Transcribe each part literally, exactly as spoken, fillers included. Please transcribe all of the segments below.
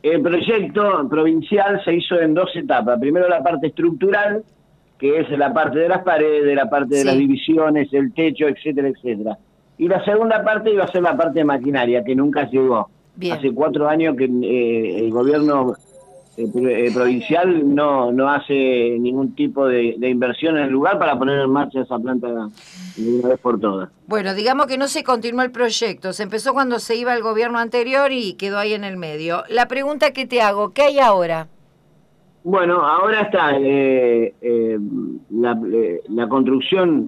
El proyecto provincial se hizo en dos etapas. Primero la parte estructural, que es la parte de las paredes, la parte de Sí. las divisiones, el techo, etcétera, etcétera. Y la segunda parte iba a ser la parte de maquinaria, que nunca llegó. Bien. Hace cuatro años que eh, el gobierno eh, pro- eh, provincial no, no hace ningún tipo de, de inversión en el lugar para poner en marcha esa planta de una vez por todas. Bueno, digamos que no se continuó el proyecto. Se empezó cuando se iba el gobierno anterior y quedó ahí en el medio. La pregunta que te hago, ¿qué hay ahora? Bueno, ahora está eh, eh, la, eh, la construcción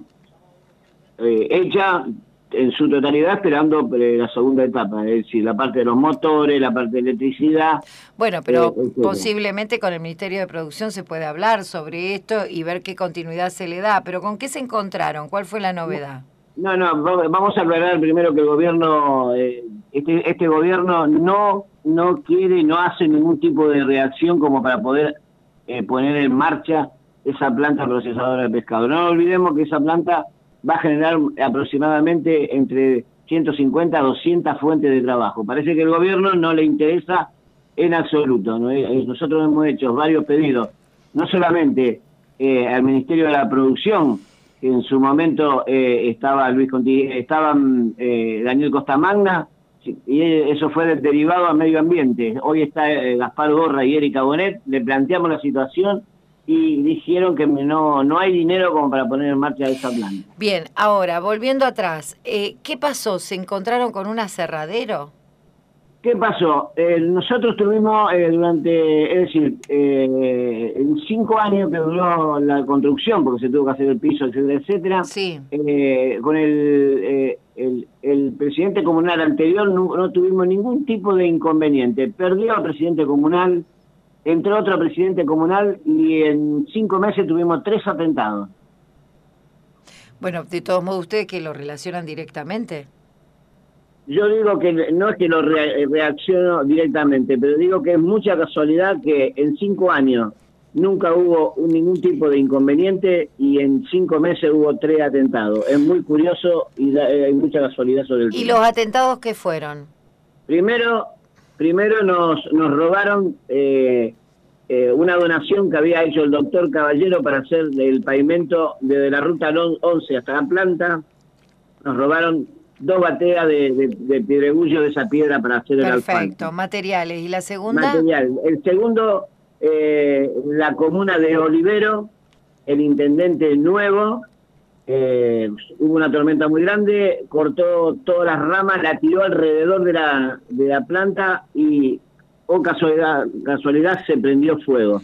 eh, hecha en su totalidad, esperando eh, la segunda etapa, es decir, la parte de los motores, la parte de electricidad, Bueno, eh, pero etcétera. posiblemente con el Ministerio de Producción se puede hablar sobre esto y ver qué continuidad se le da. Pero ¿con qué se encontraron? ¿Cuál fue la novedad? No, no, va- vamos a aclarar primero que el gobierno, eh, este, este gobierno no, no quiere, no hace ningún tipo de reacción como para poder eh, poner en marcha esa planta procesadora de pescado. No olvidemos que esa planta va a generar aproximadamente entre ciento cincuenta a doscientas fuentes de trabajo. Parece que el gobierno no le interesa en absoluto, ¿no? Eh, Nosotros hemos hecho varios pedidos, no solamente eh, al Ministerio de la Producción, que en su momento eh, estaba Luis Conti, estaban eh, Daniel Costamagna, y eso fue derivado a medio ambiente. Hoy está eh, Gaspar Gorra y Erika Bonet, le planteamos la situación y dijeron que no, no hay dinero como para poner en marcha esa planta. Bien, ahora, volviendo atrás, eh, ¿qué pasó? ¿Se encontraron con un aserradero? ¿Qué pasó? Eh, nosotros tuvimos eh, durante, es decir, eh, en cinco años que duró la construcción, porque se tuvo que hacer el piso, etcétera, etcétera, Sí. eh, con el, eh, el, el presidente comunal anterior no, no tuvimos ningún tipo de inconveniente. Perdió al presidente comunal, entró otro presidente comunal y en cinco meses tuvimos tres atentados. Bueno, de todos modos, ¿ustedes que lo relacionan directamente? Yo digo que no es que lo re reacciono directamente, pero digo que es mucha casualidad que en cinco años nunca hubo un, ningún tipo de inconveniente y en cinco meses hubo tres atentados. Es muy curioso y da, eh, hay mucha casualidad sobre el ¿Y tema. los atentados qué fueron? Primero, primero nos, nos robaron eh, eh, una donación que había hecho el doctor Caballero para hacer el pavimento desde la ruta once hasta la planta. Nos robaron dos bateas de, de, de piedregullo de esa piedra para hacer el asfalto. Perfecto, materiales. ¿Y la segunda? Material. El segundo, eh, la comuna de Olivero, el intendente nuevo, eh, hubo una tormenta muy grande, cortó todas las ramas, la tiró alrededor de la, de la planta y, oh casualidad, casualidad, se prendió fuego.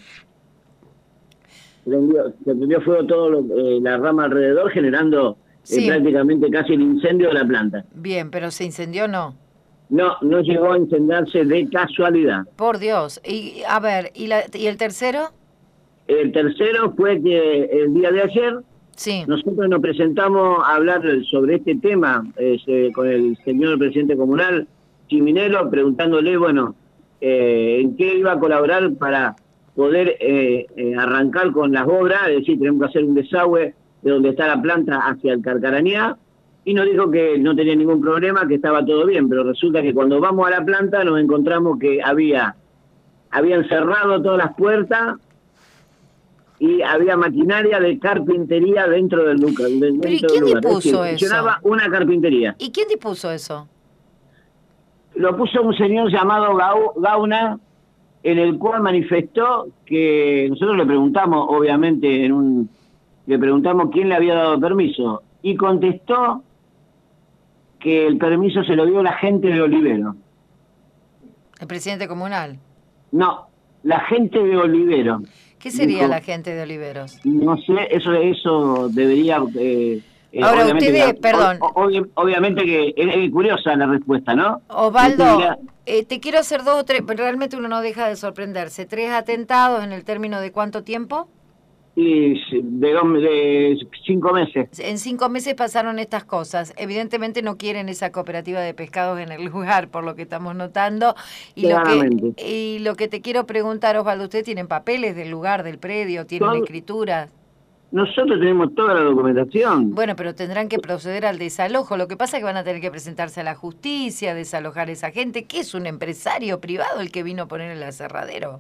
Prendió, se prendió fuego toda eh, la rama alrededor, generando Sí. eh, prácticamente casi el incendio de la planta. Bien, pero ¿se incendió o no? No, no llegó a incendiarse de casualidad. Por Dios. Y a ver, ¿y, la, y el tercero? El tercero fue que el día de ayer Sí. nosotros nos presentamos a hablar sobre este tema eh, con el señor presidente comunal, Chiminelo, preguntándole, bueno, eh, en qué iba a colaborar para poder eh, eh, arrancar con las obras, es decir, tenemos que hacer un desagüe de donde está la planta hacia el Carcarañá, y nos dijo que no tenía ningún problema, que estaba todo bien, pero resulta que cuando vamos a la planta nos encontramos que había habían cerrado todas las puertas y había maquinaria de carpintería dentro del lugar. Dentro ¿Pero y quién del lugar. dispuso Es decir, eso? funcionaba una carpintería. ¿Y quién dispuso eso? Lo puso un señor llamado Gau, Gauna, en el cual manifestó que nosotros le preguntamos, obviamente, en un le preguntamos quién le había dado permiso, y contestó que el permiso se lo dio la gente de Olivero. ¿El presidente comunal? No, la gente de Olivero. ¿Qué sería Dijo, la gente de Oliveros? no sé, eso eso debería... Eh, eh, Ahora, obviamente ustedes, que, perdón. o, ob, obviamente que es, es curiosa la respuesta, ¿no? Osvaldo, Diría, eh, te quiero hacer dos o tres, pero realmente uno no deja de sorprenderse. ¿Tres atentados en el término de cuánto tiempo? Y de, de cinco meses. En cinco meses pasaron estas cosas. Evidentemente no quieren esa cooperativa de pescados en el lugar, por lo que estamos notando. Y lo que, y lo que te quiero preguntar, Osvaldo, ¿ustedes tienen papeles del lugar, del predio? ¿Tienen Son, escrituras? Nosotros tenemos toda la documentación. Bueno, pero tendrán que proceder al desalojo. Lo que pasa es que van a tener que presentarse a la justicia, desalojar a esa gente. ¿Qué es un empresario privado el que vino a poner el aserradero?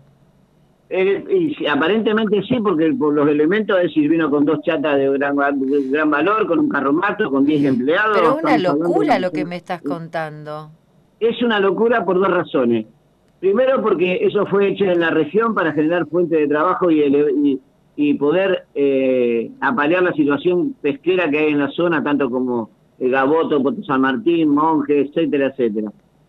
Eh, y aparentemente sí, porque por los elementos, es decir, vino con dos chatas de gran, de gran valor, con un carromato, con diez empleados. Pero es una locura de... lo que me estás contando. Es una locura por dos razones. Primero, porque eso fue hecho en la región para generar fuentes de trabajo y, ele y, y poder eh, apalear la situación pesquera que hay en la zona, tanto como eh, Gaboto, Puerto San Martín, Monjes, etcétera, etcétera.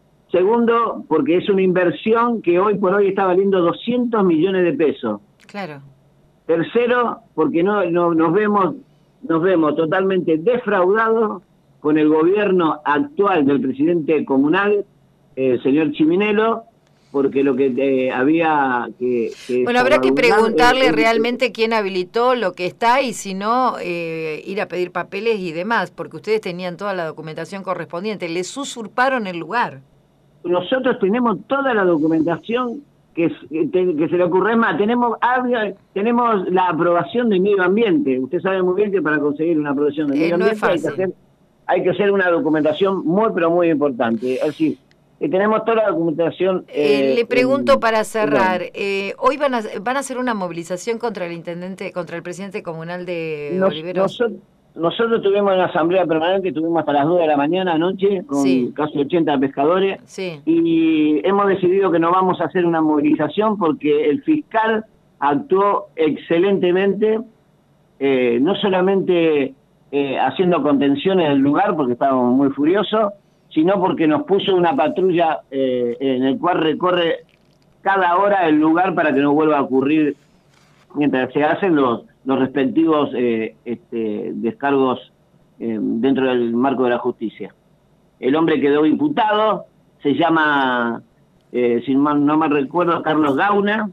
Segundo, porque es una inversión que hoy por hoy está valiendo doscientos millones de pesos. Claro. Tercero, porque no, no nos vemos nos vemos totalmente defraudados con el gobierno actual del presidente comunal, el eh, señor Chiminelo, porque lo que eh, había que... que bueno, habrá que preguntarle eh, realmente quién habilitó lo que está y si no, eh, ir a pedir papeles y demás, porque ustedes tenían toda la documentación correspondiente. Les usurparon el lugar. Nosotros tenemos toda la documentación que, que, que se le ocurre más. Tenemos, tenemos la aprobación de medio ambiente. Usted sabe muy bien que para conseguir una aprobación de medio eh, no ambiente hay que, hacer, hay que hacer una documentación muy, pero muy importante. Es decir, eh, tenemos toda la documentación... Eh, eh, le pregunto en, para cerrar, en, eh, hoy van a, van a hacer una movilización contra el intendente, contra el presidente comunal de nos, Oliveros. Nosotros, nosotros tuvimos una asamblea permanente, tuvimos hasta las dos de la mañana anoche, con sí. casi ochenta pescadores, sí. y hemos decidido que no vamos a hacer una movilización porque el fiscal actuó excelentemente, eh, no solamente eh, haciendo contenciones del lugar, porque estábamos muy furiosos, sino porque nos puso una patrulla eh, en el cual recorre cada hora el lugar para que no vuelva a ocurrir mientras se hacen los, los respectivos eh, este, descargos eh, dentro del marco de la justicia. El hombre quedó imputado, se llama, eh, si mal, no me recuerdo, Carlos Gauna.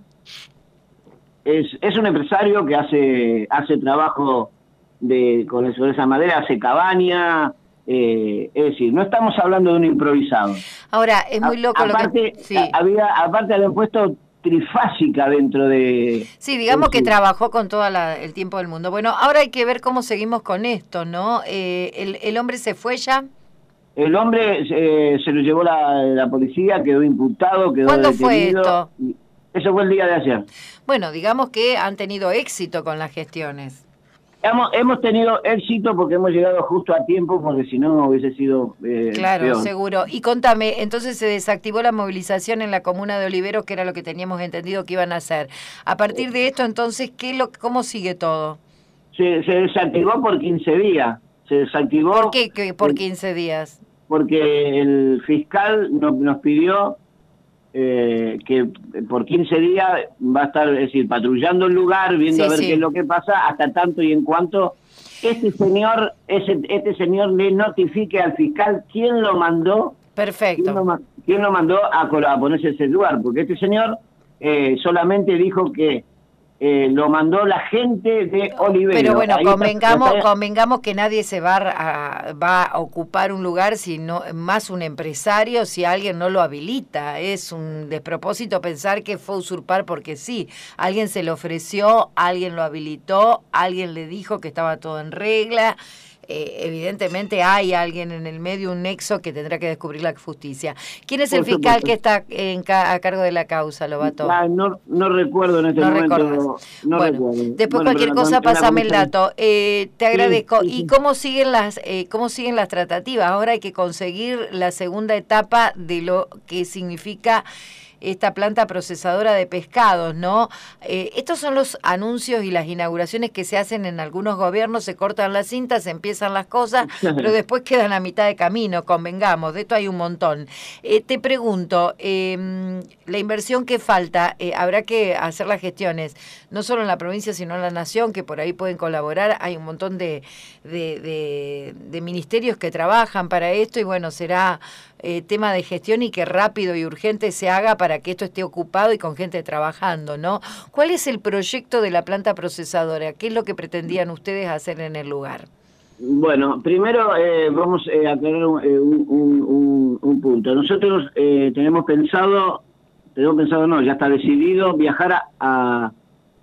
Es, es un empresario que hace, hace trabajo de, con sobre esa madera, hace cabaña. Eh, es decir, no estamos hablando de un improvisado. Ahora, es muy loco a, aparte, lo que... Sí. Había, aparte habían puesto trifásica dentro de... Sí, digamos que trabajó con todo el tiempo del mundo. Bueno, ahora hay que ver cómo seguimos con esto, ¿no? Eh, el, ¿El hombre se fue ya? El hombre eh, se lo llevó la, la policía, quedó imputado, quedó ¿Cuándo detenido. fue esto? Eso fue el día de ayer. Bueno, digamos que han tenido éxito con las gestiones. Hemos, hemos tenido éxito porque hemos llegado justo a tiempo, porque si no hubiese sido eh, Claro, peor. seguro. Y contame, entonces se desactivó la movilización en la comuna de Oliveros, que era lo que teníamos entendido que iban a hacer. A partir de esto, entonces, ¿qué lo, ¿cómo sigue todo? Se, se desactivó por quince días. Se desactivó... ¿Por qué que por quince días? Porque el fiscal nos, nos pidió eh, que por quince días va a estar, es decir, patrullando el lugar, viendo sí, a ver sí. qué es lo que pasa, hasta tanto y en cuanto este señor ese, este señor le notifique al fiscal quién lo mandó. Perfecto. Quién lo, quién lo mandó a, a ponerse ese lugar, porque este señor eh, solamente dijo que Eh, lo mandó la gente de Oliveros. Pero bueno, Ahí convengamos, está, está... convengamos que nadie se va a, va a ocupar un lugar, sino más un empresario, si alguien no lo habilita. Es un despropósito pensar que fue usurpar porque sí. Alguien se le ofreció, alguien lo habilitó, alguien le dijo que estaba todo en regla. Eh, evidentemente hay alguien en el medio, un nexo que tendrá que descubrir la justicia. ¿Quién es el fiscal que está en ca a cargo de la causa, Lobato? Ah, no, no recuerdo en este no momento. No bueno, recuerdo. Después bueno, cualquier cosa pásame el dato. Eh, te agradezco. Sí, sí, sí. ¿Y cómo siguen las eh, cómo siguen las tratativas? Ahora hay que conseguir la segunda etapa de lo que significa esta planta procesadora de pescados, ¿no? Eh, estos son los anuncios y las inauguraciones que se hacen en algunos gobiernos, se cortan las cintas, se empiezan las cosas, pero después quedan a mitad de camino, convengamos, de esto hay un montón. Eh, te pregunto, eh, la inversión que falta, eh, habrá que hacer las gestiones, no solo en la provincia, sino en la nación, que por ahí pueden colaborar, hay un montón de, de, de, de ministerios que trabajan para esto, y bueno, será eh, tema de gestión y que rápido y urgente se haga para que esto esté ocupado y con gente trabajando, ¿no? ¿Cuál es el proyecto de la planta procesadora? ¿Qué es lo que pretendían ustedes hacer en el lugar? Bueno, primero eh, vamos eh, a aclarar un, un, un, un punto. Nosotros eh, tenemos pensado, tenemos pensado no, ya está decidido viajar a, a,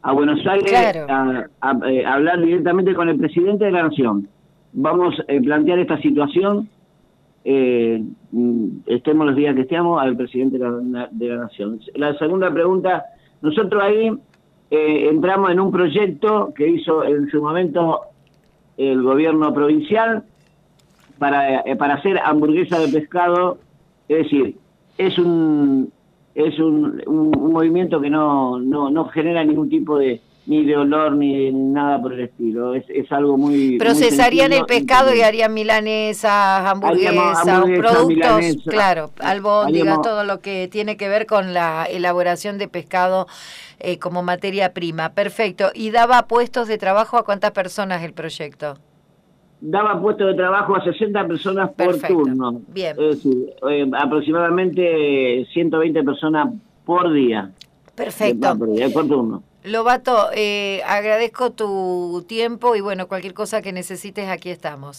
a Buenos Aires claro. a, a, a hablar directamente con el presidente de la Nación. Vamos a eh, plantear esta situación, eh, estemos los días que estemos, al presidente de la, de la Nación. La segunda pregunta, nosotros ahí eh, entramos en un proyecto que hizo en su momento el gobierno provincial para, eh, para hacer hamburguesa de pescado, es decir, es un es un, un, un movimiento que no, no, no genera ningún tipo de ni de olor ni de nada por el estilo, es, es algo muy... Procesarían muy el pescado y harían milanesas, hamburguesas, hamburguesa, productos, milanesa, claro, albóndigas, haríamos, todo lo que tiene que ver con la elaboración de pescado eh, como materia prima. Perfecto. ¿Y daba puestos de trabajo a cuántas personas el proyecto? Daba puestos de trabajo a sesenta personas por Perfecto. turno. Bien. Es decir, eh, aproximadamente ciento veinte personas por día. Perfecto. Por día, por turno. Lobato, eh, agradezco tu tiempo y bueno, cualquier cosa que necesites, aquí estamos.